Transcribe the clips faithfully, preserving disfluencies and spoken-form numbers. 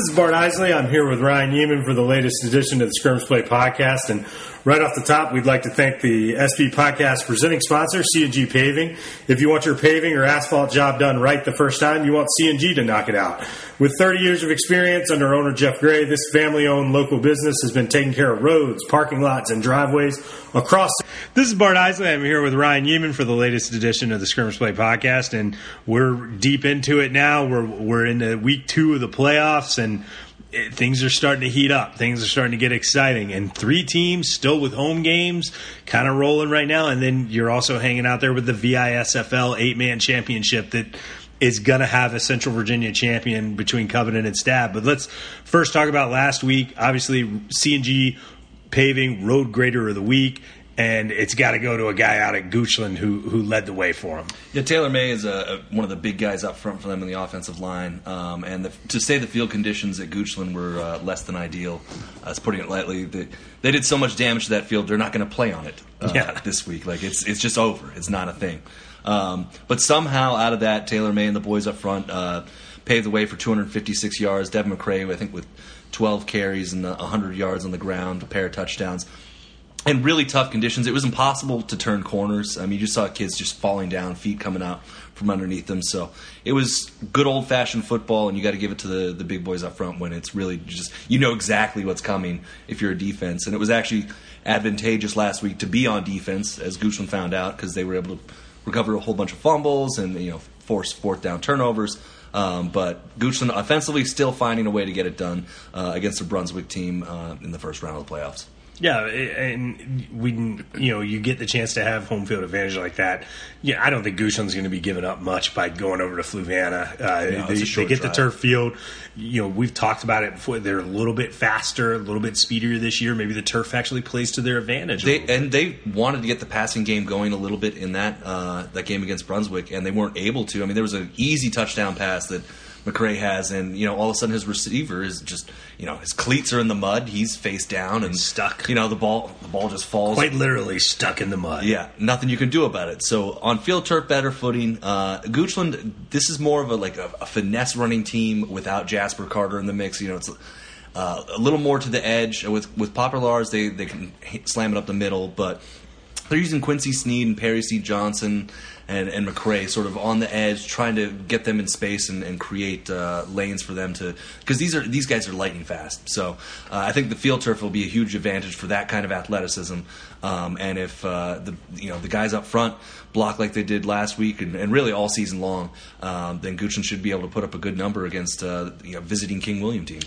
This is Bart Isley. I'm here with Ryan Yeaman for the latest edition of the Scrimmage Play Podcast. And right off the top, we'd like to thank the S B Podcast presenting sponsor, C and G Paving. If you want your paving or asphalt job done right the first time, you want C and G to knock it out. With thirty years of experience under owner Jeff Gray, this family-owned local business has been taking care of roads, parking lots, and driveways across. This is Bart Isley. I'm here with Ryan Yeaman for the latest edition of the Scrimmage Play Podcast, and we're deep into it now. We're we're into week two of the playoffs, and it, things are starting to heat up. Things are starting to get exciting, and three teams still with home games kind of rolling right now, and then you're also hanging out there with the V I S F L eight-man championship that is going to have a Central Virginia champion between Covenant and Stab. But let's first talk about last week. Obviously, C and G Paving Road Grader of the Week, and it's got to go to a guy out at Goochland who who led the way for him. Yeah, Taylor May is a, a, one of the big guys up front for them in the offensive line. Um, and the, to say the field conditions at Goochland were uh, less than ideal, uh, is putting it lightly. They, they did so much damage to that field, they're not going to play on it uh, yeah. this week. Like it's it's just over. It's not a thing. Um, but somehow out of that, Taylor May and the boys up front uh, paved the way for two hundred fifty-six yards. Devin McCray, I think, with twelve carries and one hundred yards on the ground, a pair of touchdowns. And really tough conditions. It was impossible to turn corners. I mean, you just saw kids just falling down, feet coming out from underneath them. So it was good old-fashioned football, and you got to give it to the, the big boys up front when it's really just, you know exactly what's coming if you're a defense. And it was actually advantageous last week to be on defense, as Goochland found out, because they were able to recover a whole bunch of fumbles and, you know, force fourth down turnovers. Um, but Goochland offensively still finding a way to get it done uh, against the Brunswick team uh, in the first round of the playoffs. Yeah, and we, you know, you get the chance to have home field advantage like that. Yeah, I don't think Goochland's going to be giving up much by going over to Fluvanna. Uh, no, they, they get drive. the turf field. You know, we've talked about it before. They're a little bit faster, a little bit speedier this year. Maybe the turf actually plays to their advantage. They, and they wanted to get the passing game going a little bit in that uh, that game against Brunswick, and they weren't able to. I mean, there was an easy touchdown pass that McCray has, and you know, all of a sudden his receiver is just, you know, his cleats are in the mud, he's face down and stuck. You know, the ball the ball just falls. Quite literally stuck in the mud. Yeah, nothing you can do about it. So on field turf, better footing. Uh, Goochland, this is more of a like a, a finesse running team without Jasper Carter in the mix. You know, it's uh, a little more to the edge. With with Populars, they they can slam it up the middle, but they're using Quincy Sneed and Perry C. Johnson and, and McCray sort of on the edge, trying to get them in space and, and create uh, lanes for them to, because these are these guys are lightning fast. So uh, I think the field turf will be a huge advantage for that kind of athleticism. Um, and if uh, the you know the guys up front block like they did last week and, and really all season long, um, then Goochland should be able to put up a good number against uh, you know, visiting King William team.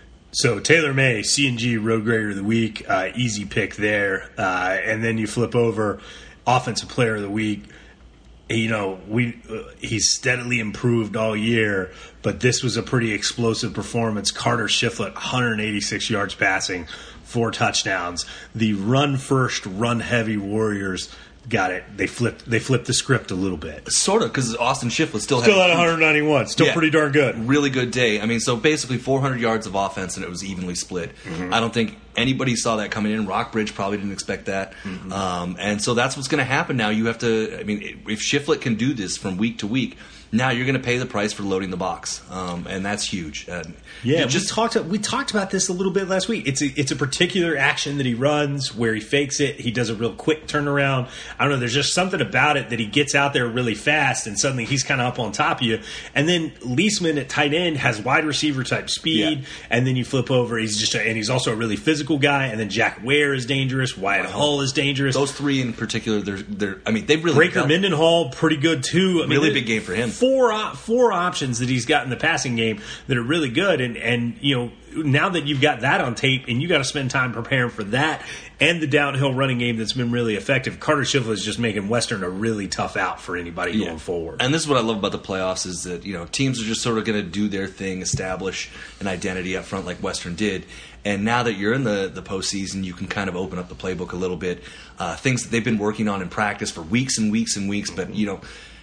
So Taylor May, C and G Road Grader of the Week, uh, easy pick there. Uh, and then you flip over Offensive Player of the Week. You know, we uh, he's steadily improved all year, but this was a pretty explosive performance. Carter Shiflett, one hundred eighty-six yards passing, four touchdowns. The run-first, run-heavy Warriors got it. They flipped. They flipped the script a little bit, sort of, because Austin Shiflett still still had at one hundred ninety-one. Still yeah, pretty darn good. Really good day. I mean, so basically four hundred yards of offense, and it was evenly split. Mm-hmm. I don't think anybody saw that coming in. Rockbridge probably didn't expect that, mm-hmm. um, and so that's what's going to happen now. You have to. I mean, if Shiflett can do this from week to week, now you're going to pay the price for loading the box, um, and that's huge. Uh, yeah, just we talked. We talked about this a little bit last week. It's a, it's a particular action that he runs where he fakes it. He does a real quick turnaround. I don't know. There's just something about it that he gets out there really fast, and suddenly he's kind of up on top of you. And then Leisman at tight end has wide receiver type speed, yeah. and then you flip over. He's just a, and he's also a really physical guy. And then Jack Ware is dangerous. Wyatt wow. Hull is dangerous. Those three in particular, they're they're. I mean, they really Breaker Mendenhall pretty good too. I mean, really big game for him. Four four options that he's got in the passing game that are really good, and and you know, now that you've got that on tape and you got to spend time preparing for that and the downhill running game that's been really effective, Carter Shiflett is just making Western a really tough out for anybody yeah. going forward. And this is what I love about the playoffs is that, you know, teams are just sort of going to do their thing, establish an identity up front like Western did. And now that you're in the, the postseason, you can kind of open up the playbook a little bit. Uh, things that they've been working on in practice for weeks and weeks and weeks, but, you know,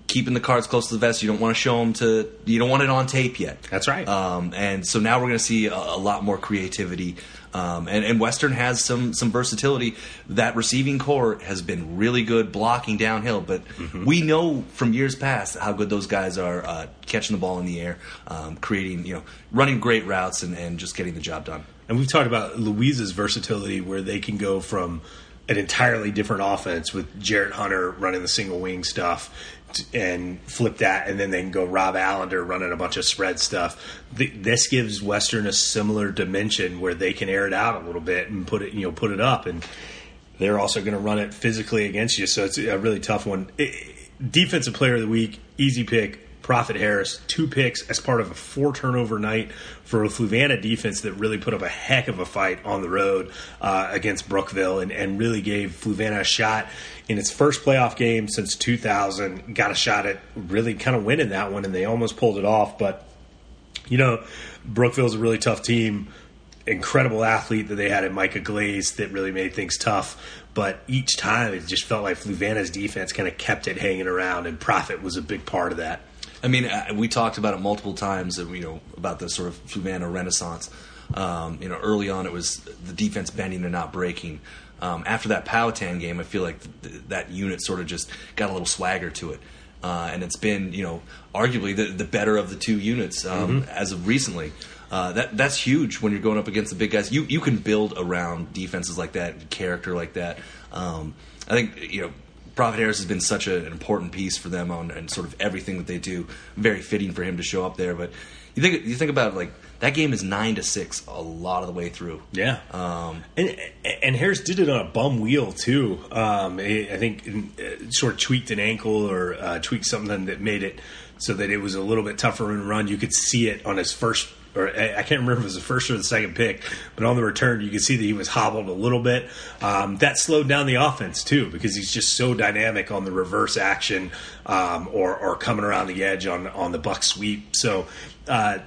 keeping the cards close to the vest. You don't want to show them to. You don't want it on tape yet. That's right. Um, and so now we're going to see a, a lot more creativity. Um, and, and Western has some some versatility. That receiving core has been really good blocking downhill, but mm-hmm. we know from years past how good those guys are uh, catching the ball in the air, um, creating, you know, running great routes and, and just getting the job done. And we've talked about Louise's versatility, where they can go from an entirely different offense with Jarrett Hunter running the single wing stuff and flip that, and then they can go Rob Allender running a bunch of spread stuff. The, this gives Western a similar dimension where they can air it out a little bit and put it, you know, put it up, and they're also going to run it physically against you. So it's a really tough one. It, defensive player of the week, easy pick. Prophet Harris, two picks as part of a four turnover night for a Fluvanna defense that really put up a heck of a fight on the road uh, against Brookville and, and really gave Fluvanna a shot in its first playoff game since two thousand. Got a shot at really kind of winning that one, and they almost pulled it off. But, you know, Brookville's a really tough team. Incredible athlete that they had in Micah Glaze that really made things tough. But each time it just felt like Fluvanna's defense kind of kept it hanging around, and Prophet was a big part of that. I mean, we talked about it multiple times, you know, about the sort of Fluvanna renaissance. Um, you know, early on it was the defense bending and not breaking. Um, after that Powhatan game, I feel like th- that unit sort of just got a little swagger to it. Uh, and it's been, you know, arguably the, the better of the two units um, mm-hmm. as of recently. Uh, that that's huge when you're going up against the big guys. You you can build around defenses like that, character like that. Um, I think, you know, Prophet Harris has been such a, an important piece for them on and sort of everything that they do. Very fitting for him to show up there. But you think you think about it, like that game is nine to six a lot of the way through. Yeah, um, and and Harris did it on a bum wheel too. Um, I think it sort of tweaked an ankle or uh, tweaked something that made it so that it was a little bit tougher in run. You could see it on his first. Or I can't remember if it was the first or the second pick, but on the return, you could see that he was hobbled a little bit. Um, that slowed down the offense, too, because he's just so dynamic on the reverse action um, or, or coming around the edge on, on the buck sweep. So uh,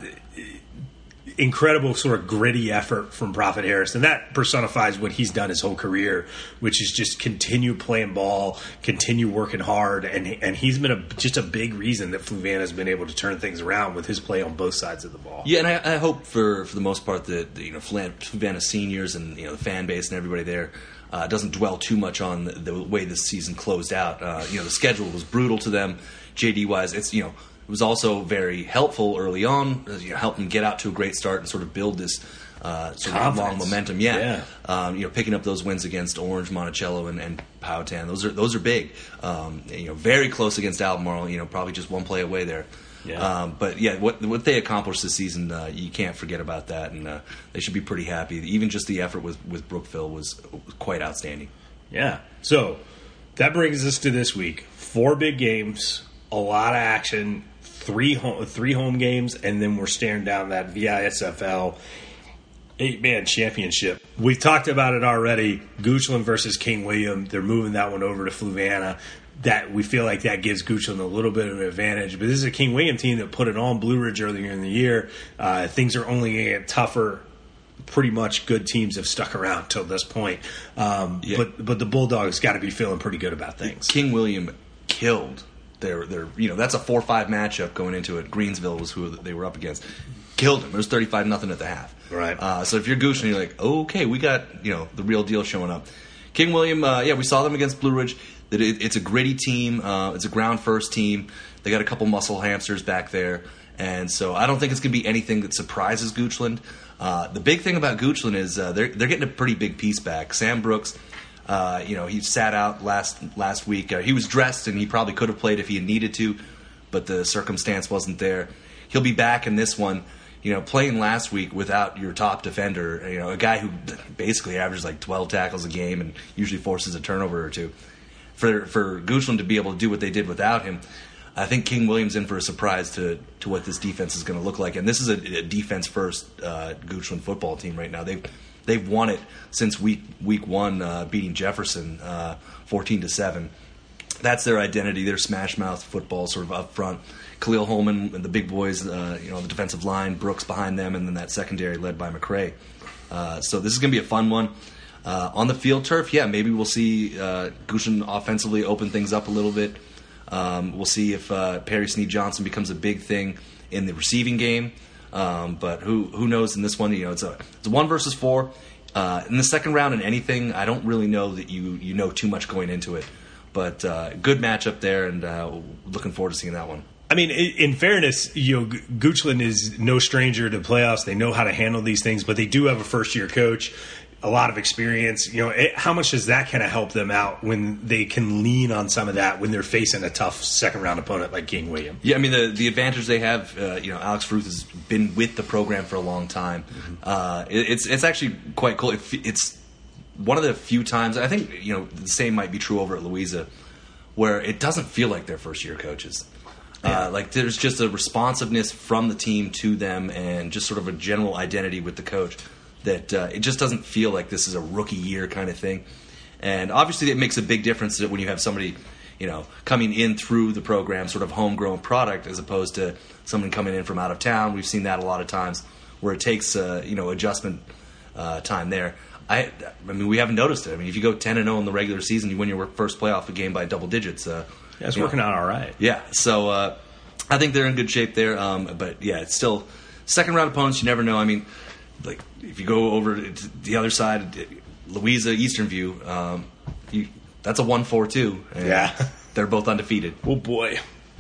incredible sort of gritty effort from Prophet Harris, and that personifies what he's done his whole career, which is just continue playing ball, continue working hard, and and he's been a, just a big reason that Fluvanna has been able to turn things around with his play on both sides of the ball. Yeah, and I, I hope for for the most part that, that you know Fluvanna seniors and you know the fan base and everybody there uh, doesn't dwell too much on the, the way this season closed out. Uh, you know, the schedule was brutal to them, J D wise. It's you know. It was also very helpful early on, you know, helped them get out to a great start and sort of build this uh, sort of long momentum. Yeah, yeah. Um, you know, picking up those wins against Orange, Monticello, and, and Powhatan, those are those are big. Um, you know, very close against Albemarle. You know, probably just one play away there. Yeah. Um, but yeah, what what they accomplished this season, uh, you can't forget about that, and uh, they should be pretty happy. Even just the effort with with Brookville was, was quite outstanding. Yeah. So that brings us to this week: four big games, a lot of action. Three home, three home games, and then we're staring down that V I S F L eight-man championship. We've talked about it already. Goochland versus King William. They're moving that one over to Fluvanna. That we feel like that gives Goochland a little bit of an advantage. But this is a King William team that put it on Blue Ridge earlier in the year. Uh, things are only going to get tougher. Pretty much good teams have stuck around till this point. Um, yeah. But but the Bulldogs got to be feeling pretty good about things. King William killed. They're, they're, you know, that's a four five matchup going into it. Greensville was who they were up against. Killed them. It was thirty-five nothing at the half. Right. Uh, so if you're Gooch and you're like, okay, we got, you know, the real deal showing up. King William, uh, yeah, we saw them against Blue Ridge. It, it, it's a gritty team. Uh, it's a ground first team. They got a couple muscle hamsters back there. And so I don't think it's going to be anything that surprises Goochland. Uh, the big thing about Goochland is uh, they're they're getting a pretty big piece back. Sam Brooks. Uh, you know, he sat out last last week. Uh, he was dressed, and he probably could have played if he had needed to, but the circumstance wasn't there. He'll be back in this one. You know, playing last week without your top defender, you know, a guy who basically averages like twelve tackles a game and usually forces a turnover or two. For for Goochland to be able to do what they did without him, I think King William's in for a surprise to, to what this defense is going to look like. And this is a, a defense-first uh, Goochland football team right now. They've They've won it since week week one, uh, beating Jefferson uh, fourteen to seven. That's their identity. Their smash mouth football, sort of up front. Khalil Holman and the big boys, uh, you know, the defensive line. Brooks behind them, and then that secondary led by McCray. Uh, so this is going to be a fun one. Uh, on the field turf, yeah, maybe we'll see uh, Goochland offensively open things up a little bit. Um, we'll see if uh, Perry Snead-Johnson becomes a big thing in the receiving game. Um, but who who knows in this one? You know, it's a it's a one versus four. Uh, in the second round in anything, I don't really know that you, you know too much going into it. But uh, good matchup there, and uh, looking forward to seeing that one. I mean, in fairness, you know, Goochland is no stranger to playoffs. They know how to handle these things, but they do have a first-year coach, a lot of experience. You know, it, how much does that kind of help them out when they can lean on some of that when they're facing a tough second-round opponent like King William? Yeah, I mean, the the advantage they have, uh, you know, Alex Fruth has been with the program for a long time. Mm-hmm. Uh, it, it's it's actually quite cool. It, it's one of the few times, I think, you know, the same might be true over at Louisa, where it doesn't feel like they're first-year coaches. Yeah. Uh, like there's just a responsiveness from the team to them, and just sort of a general identity with the coach that uh, it just doesn't feel like this is a rookie year kind of thing. And obviously, it makes a big difference when you have somebody, you know, coming in through the program, sort of homegrown product, as opposed to someone coming in from out of town. We've seen that a lot of times, where it takes uh, you know adjustment uh, time there. I, I mean, we haven't noticed it. I mean, if you go ten and zero in the regular season, you win your first playoff game by double digits. Uh, Yeah, it's working know. out all right. Yeah, so uh, I think they're in good shape there. Um, but yeah, it's still second round opponents. You never know. I mean, like if you go over to the other side, Louisa, Eastern View, um, you, that's a one four two. Yeah, they're both undefeated. Oh boy,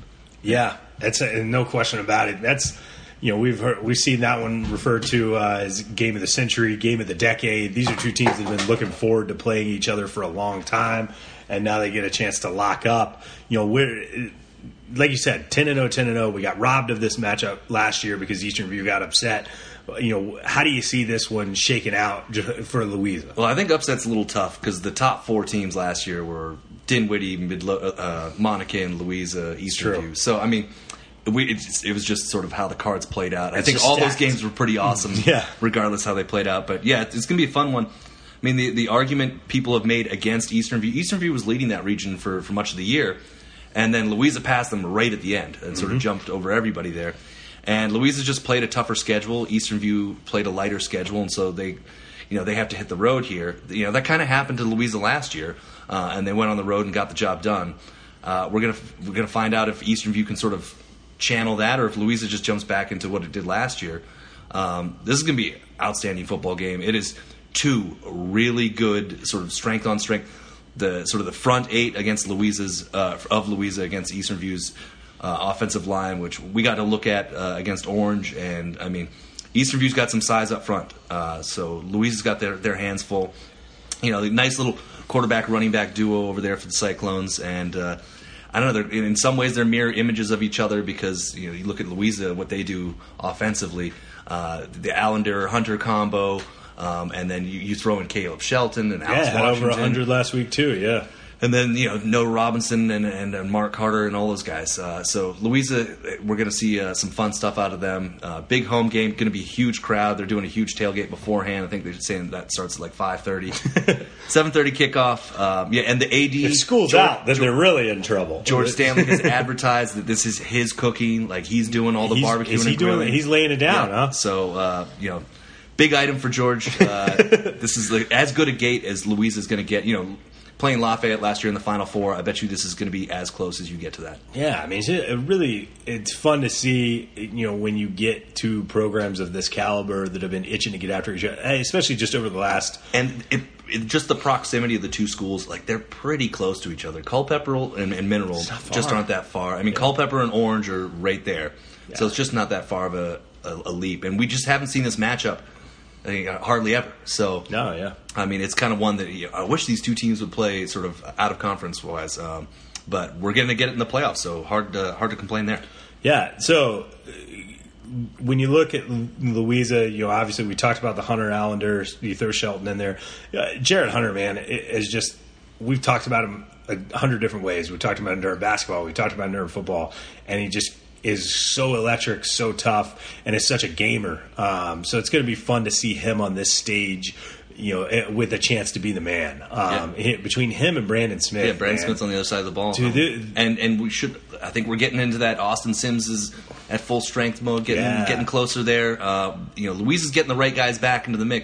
yeah, that's a, no question about it. That's you know we've heard, we've seen that one referred to uh, as game of the century, game of the decade. These are two teams that have been looking forward to playing each other for a long time. And now they get a chance to lock up. You know, we're like you said, ten and zero, ten and zero. We got robbed of this matchup last year because Eastern View got upset. You know, how do you see this one shaking out for Louisa? Well, I think upset's a little tough because the top four teams last year were Dinwiddie, Midlo- uh, Monacan, Louisa, Eastern True. View. So I mean, we, it, just, it was just sort of how the cards played out. It's I think all stacked. those games were pretty awesome, yeah. regardless how they played out. But yeah, it's going to be a fun one. I mean, the, the argument people have made against Eastern View, Eastern View was leading that region for, for much of the year, and then Louisa passed them right at the end and sort mm-hmm. of jumped over everybody there. And Louisa just played a tougher schedule. Eastern View played a lighter schedule, and so they, you know, they have to hit the road here. You know, that kind of happened to Louisa last year, uh, and they went on the road and got the job done. Uh, we're gonna we're gonna find out if Eastern View can sort of channel that, or if Louisa just jumps back into what it did last year. Um, this is gonna be an outstanding football game. It is. Two really good sort of strength on strength. The sort of the front eight against Louisa's uh, of Louisa against Eastern View's uh, offensive line, which we got to look at uh, against Orange, and I mean Eastern View's got some size up front, uh, so Louisa's got their their hands full. You know, the nice little quarterback running back duo over there for the Cyclones, and uh, I don't know. They're, in some ways, they're mirror images of each other because you know you look at Louisa, what they do offensively, uh, the Allender Hunter combo. Um, and then you, you throw in Caleb Shelton and Alex yeah, had Washington. over one hundred last week too, yeah. And then, you know, Noah Robinson and, and, and Mark Carter and all those guys. Uh, so Louisa, we're going to see uh, some fun stuff out of them. Uh, big home game, going to be a huge crowd. They're doing a huge tailgate beforehand. I think they're saying that starts at like five thirty. seven thirty kickoff. Um, yeah, and the A D... If school's George, out, then George, they're really in trouble. George Stanley has advertised that this is his cooking. Like, he's doing all the he's, barbecuing is he and doing grilling. it? He's laying it down, yeah. huh? So, uh, you know... Big item for George. Uh, this is like, as good a gate as Louisa is going to get. You know, playing Lafayette last year in the Final Four, I bet you this is going to be as close as you get to that. Yeah, I mean, it really, it's fun to see, you know, when you get to programs of this caliber that have been itching to get after each other, especially just over the last... And it, it, just the proximity of the two schools, like, they're pretty close to each other. Culpeper and, and Mineral just aren't that far. I mean, yeah. Culpeper and Orange are right there. Yeah. So it's just not that far of a, a, a leap. And we just haven't seen this matchup I think, uh, hardly ever. So, no, yeah. I mean, it's kind of one that you know, I wish these two teams would play sort of out of conference wise. Um, but we're going to get it in the playoffs, so hard to, hard to complain there. Yeah. So when you look at Louisa, you know, obviously we talked about the Hunter Allender. You throw Shelton in there. Uh, Jared Hunter, man, is just we've talked about him a hundred different ways. We talked about him during basketball. We talked about him during football, and he just is so electric, so tough, and is such a gamer. Um, so it's going to be fun to see him on this stage, you know, with a chance to be the man. Um, yeah. Between him and Brandon Smith. Yeah, Brandon man. Smith's on the other side of the ball. Dude, the, and and we should. I think we're getting into that. Austin Sims is at full strength mode, getting yeah. getting closer there. Uh, you know, Louise is getting the right guys back into the mix.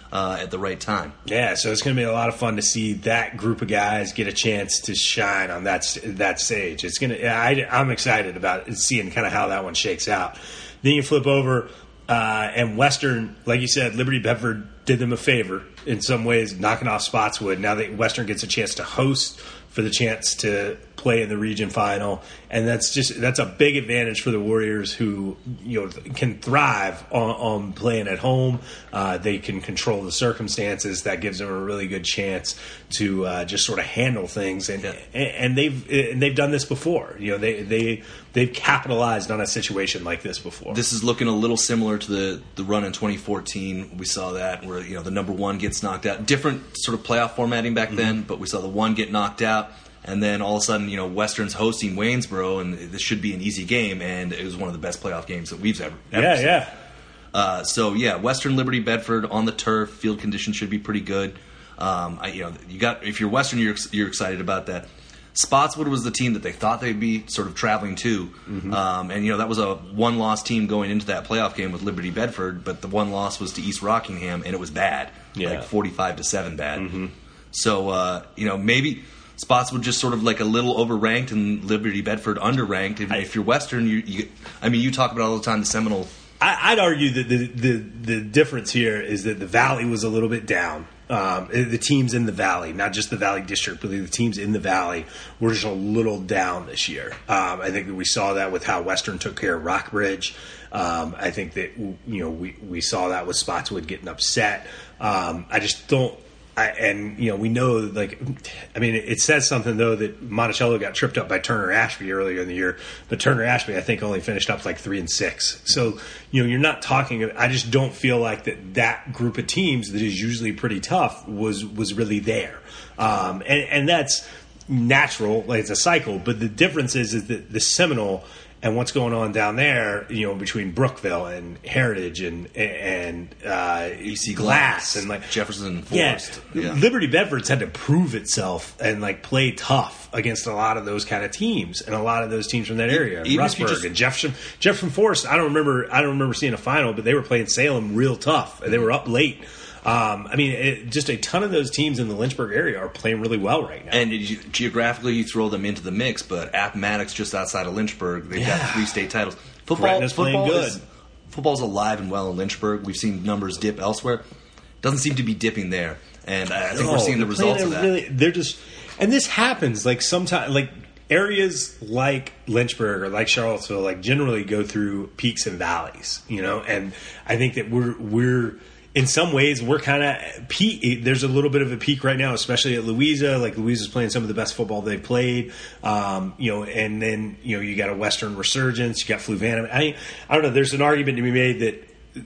uh, at the right time. Yeah, so it's going to be a lot of fun to see that group of guys get a chance to shine on that that stage. It's going to. I, I'm excited about it, seeing kind of how that one shakes out. Then you flip over, uh, and Western, like you said, Liberty Bedford did them a favor in some ways, knocking off Spotswood. Now that Western gets a chance to host for the chance to play in the region final, and that's just that's a big advantage for the Warriors, who you know can thrive on, on playing at home. Uh, they can control the circumstances. That gives them a really good chance to uh, just sort of handle things, and yeah. and they've and they've done this before. You know, they they they've capitalized on a situation like this before. This is looking a little similar to the the run in twenty fourteen. We saw that where you know the number one gets knocked out. Different sort of playoff formatting back mm-hmm. then, but we saw the one get knocked out. And then all of a sudden, you know, Western's hosting Waynesboro, and this should be an easy game, and it was one of the best playoff games that we've ever, ever yeah, seen. Yeah, uh, so, yeah, Western Liberty Bedford on the turf, field conditions should be pretty good. Um, I, you know, you got if you're Western, you're you're excited about that. Spotswood was the team that they thought they'd be sort of traveling to, mm-hmm. um, and you know that was a one-loss team going into that playoff game with Liberty Bedford, but the one loss was to East Rockingham, and it was bad, yeah. like forty-five to seven bad. Mm-hmm. So, uh, you know, maybe Spotswood just sort of like a little overranked and Liberty Bedford underranked. If, if you're Western, you, you, I mean, you talk about all the time the Seminole. I, I'd argue that the, the the difference here is that the Valley was a little bit down. Um, the teams in the Valley, not just the Valley District, but the teams in the Valley were just a little down this year. Um, I think that we saw that with how Western took care of Rockbridge. Um, I think that you know we, we saw that with Spotswood getting upset. Um, I just don't. I, and you know we know like I mean it says something though that Monticello got tripped up by Turner Ashby earlier in the year, but Turner Ashby I think only finished up like three and six. So you know you're not talking. I just don't feel like that that group of teams that is usually pretty tough was was really there, um, and and that's natural. Like it's a cycle, but the difference is is that the Seminole and what's going on down there, you know, between Brookville and Heritage and and uh, E C Glass and like Jefferson and Forest. Yeah, yeah. Liberty Bedford's had to prove itself and like play tough against a lot of those kind of teams and a lot of those teams from that area. Even Rustburg just, and Jefferson Jefferson Forest. I don't remember. I don't remember seeing a final, but they were playing Salem real tough and they were up late. Um, I mean, it, just a ton of those teams in the Lynchburg area are playing really well right now. And you, geographically, you throw them into the mix, but Appomattox, just outside of Lynchburg, they've yeah. got three state titles. Football, Gretna's football playing good. Is, football's alive and well in Lynchburg. We've seen numbers dip elsewhere. Doesn't seem to be dipping there, and I think no, we're seeing the results of that. Really, they're just, and this happens like sometimes, like areas like Lynchburg or like Charlottesville, like generally go through peaks and valleys, you know. And I think that we're we're. In some ways, we're kind of peak. There's a little bit of a peak right now, especially at Louisa. Like Louisa's playing some of the best football they've played, um, you know. And then you know you got a Western resurgence. You got Fluvanna. I I don't know. There's an argument to be made that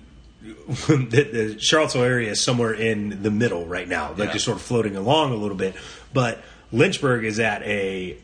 that the Charlottesville area is somewhere in the middle right now, like yeah. just sort of floating along a little bit. But Lynchburg is at a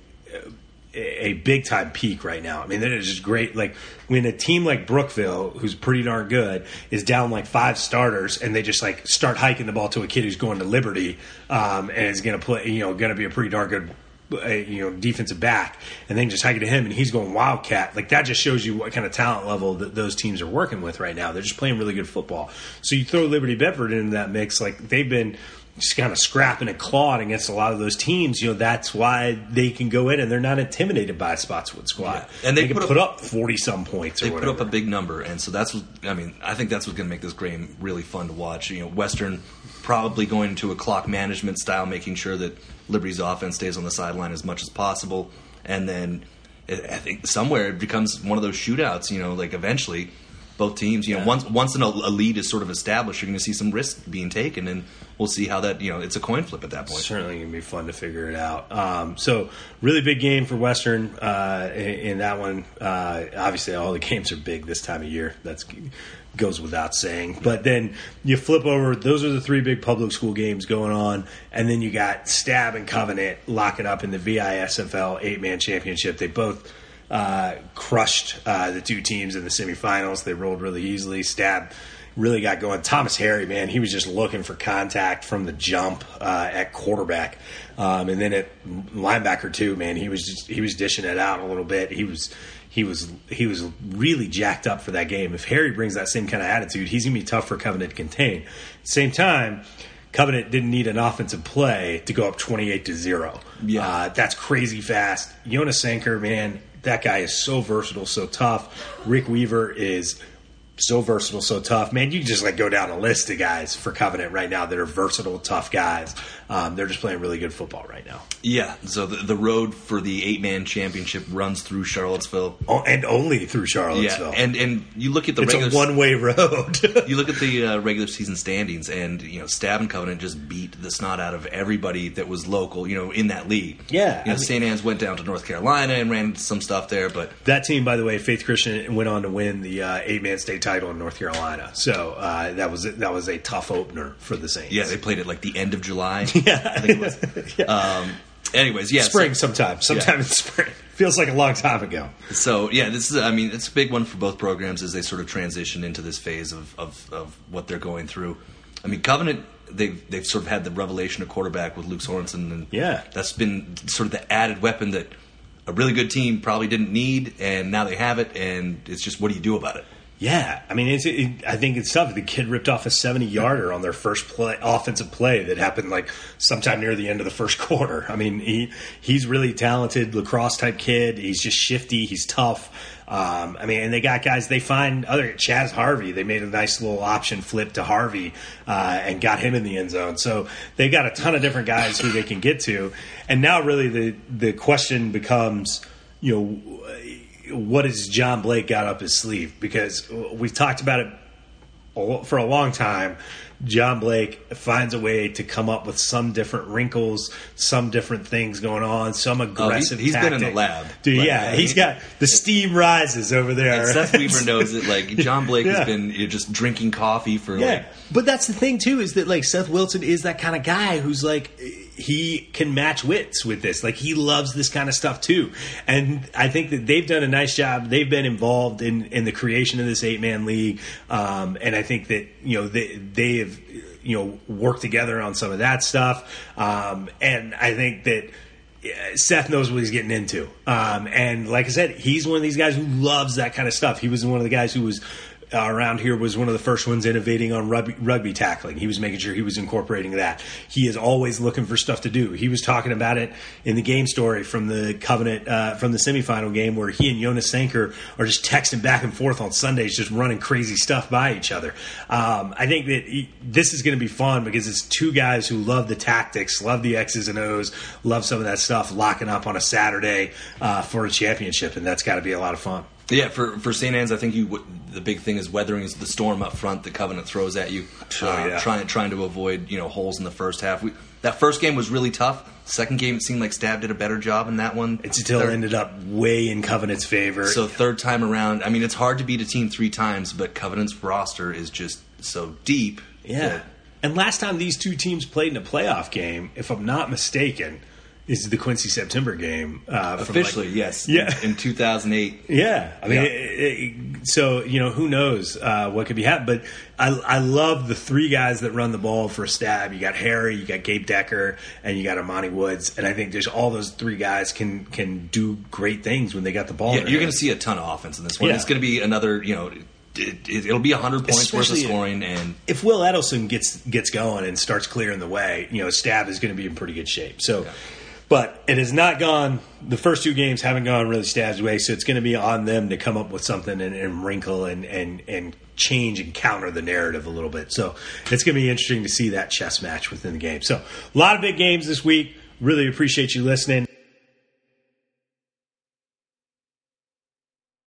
a big time peak right now. I mean, that is just great. Like when a team like Brookville, who's pretty darn good, is down like five starters, and they just like start hiking the ball to a kid who's going to Liberty, um, and is going to play, you know, going to be a pretty darn good, uh, you know, defensive back, and then just hike it to him, and he's going Wildcat. Like that just shows you what kind of talent level that those teams are working with right now. They're just playing really good football. So you throw Liberty Bedford into that mix, like they've been just kind of scrapping and clawing against a lot of those teams. You know, that's why they can go in and they're not intimidated by a Spotswood squad. Yeah. And they, they put can put up, up forty some points. Or they whatever. put up a big number, and so that's what I mean. I think that's what's going to make this game really fun to watch. You know, Western probably going to a clock management style, making sure that Liberty's offense stays on the sideline as much as possible, and then I think somewhere it becomes one of those shootouts. You know, like eventually. Both teams, you know, yeah. once once an, a lead is sort of established, you're going to see some risk being taken, and we'll see how that, you know, it's a coin flip at that point. It's certainly going to be fun to figure it out. Um, so, really big game for Western uh, in, in that one. Uh, obviously, all the games are big this time of year. That goes without saying. But then you flip over; those are the three big public school games going on, and then you got Stab and Covenant locking up in the V I S F L eight-man championship. They both. Uh, crushed uh, the two teams in the semifinals. They rolled really easily. Stab really got going. Thomas Harry, man, he was just looking for contact from the jump uh, at quarterback, um, and then at linebacker too. Man, he was just, he was dishing it out a little bit. He was he was he was really jacked up for that game. If Harry brings that same kind of attitude, he's gonna be tough for Covenant to contain. At the same time, Covenant didn't need an offensive play to go up twenty-eight to zero. Yeah, uh, that's crazy fast. Jonas Sanker, man, that guy is so versatile, so tough. Rick Weaver is so versatile, so tough. Man, you can just like go down a list of guys for Covenant right now that are versatile, tough guys. Um, they're just playing really good football right now. Yeah, so the, the road for the eight-man championship runs through Charlottesville. Oh, and only through Charlottesville. Yeah, and, and you look at the it's regular... a one-way road. You look at the uh, regular season standings, and, you know, Stab and Covenant just beat the snot out of everybody that was local, you know, in that league. Yeah. You know, Saint Anne's went down to North Carolina and ran some stuff there, but... That team, by the way, Faith Christian, went on to win the uh, eight-man state title in North Carolina. So uh, that was that was a tough opener for the Saints. Yeah, they played at, like, the end of July. Yeah. I think it was. Yeah. Um, anyways, yeah, spring so, sometime, sometime yeah. in spring. Feels like a long time ago. So yeah, this is. I mean, it's a big one for both programs as they sort of transition into this phase of of, of what they're going through. I mean, Covenant they've they've sort of had the revelation of quarterback with Luke Sorensen, and yeah, that's been sort of the added weapon that a really good team probably didn't need, and now they have it, and it's just what do you do about it? Yeah, I mean, it's, it, I think it's tough. The kid ripped off a seventy-yarder on their first play, offensive play that happened like sometime near the end of the first quarter. I mean, he he's really talented, lacrosse type kid. He's just shifty. He's tough. Um, I mean, and they got guys. They find other Chaz Harvey. They made a nice little option flip to Harvey uh, and got him in the end zone. So they got a ton of different guys who they can get to. And now, really, the the question becomes, you know, what has John Blake got up his sleeve? Because we've talked about it for a long time. John Blake finds a way to come up with some different wrinkles, some different things going on, some aggressive oh, he's, he's tactic. been in the lab. Dude, like, yeah, he's got the steam rises over there. And Seth Weaver knows it. Like John Blake yeah. has been you know, just drinking coffee for yeah. like. But that's the thing too, is that like Seth Wilson is that kind of guy who's like he can match wits with this. Like he loves this kind of stuff too. And I think that they've done a nice job. They've been involved in, in the creation of this eight man league. Um, and I think that, you know, they they have you know worked together on some of that stuff. Um, and I think that Seth knows what he's getting into. Um, and like I said, he's one of these guys who loves that kind of stuff. He was one of the guys who was Uh, around here was one of the first ones innovating on rugby, rugby tackling. He was making sure he was incorporating that. He is always looking for stuff to do. He was talking about it in the game story from the Covenant, uh, from the semifinal game where he and Jonas Sanker are just texting back and forth on Sundays, just running crazy stuff by each other. Um, I think that he, this is going to be fun because it's two guys who love the tactics, love the X's and O's, love some of that stuff, locking up on a Saturday uh, for a championship, and that's got to be a lot of fun. Yeah, for for Saint Anne's, I think you the big thing is weathering is the storm up front. The Covenant throws at you, oh, uh, yeah. trying trying to avoid you know holes in the first half. We, that first game was really tough. Second game, it seemed like Stab did a better job in that one. It still third, ended up way in Covenant's favor. So third time around, I mean, it's hard to beat a team three times, but Covenant's roster is just so deep. Yeah, that, and last time these two teams played in a playoff game, if I'm not mistaken, is the Quincy September game. Uh, Officially, like, yes. Yeah. In, in two thousand eight. Yeah. I mean, yeah. It, it, so, you know, who knows uh, what could be happening. But I, I love the three guys that run the ball for Stab. You got Harry, you got Gabe Decker, and you got Amani Woods. And I think there's all those three guys can can do great things when they got the ball. Yeah, you're going to see a ton of offense in this one. Yeah. It's going to be another, you know, it, it, it'll be one hundred points Especially worth of scoring. And if Will Edelson gets gets going and starts clearing the way, you know, Stab is going to be in pretty good shape. So. Yeah. But it has not gone, the first two games haven't gone really Stab's way, so it's going to be on them to come up with something and, and wrinkle and, and, and change and counter the narrative a little bit. So it's going to be interesting to see that chess match within the game. So a lot of big games this week. Really appreciate you listening.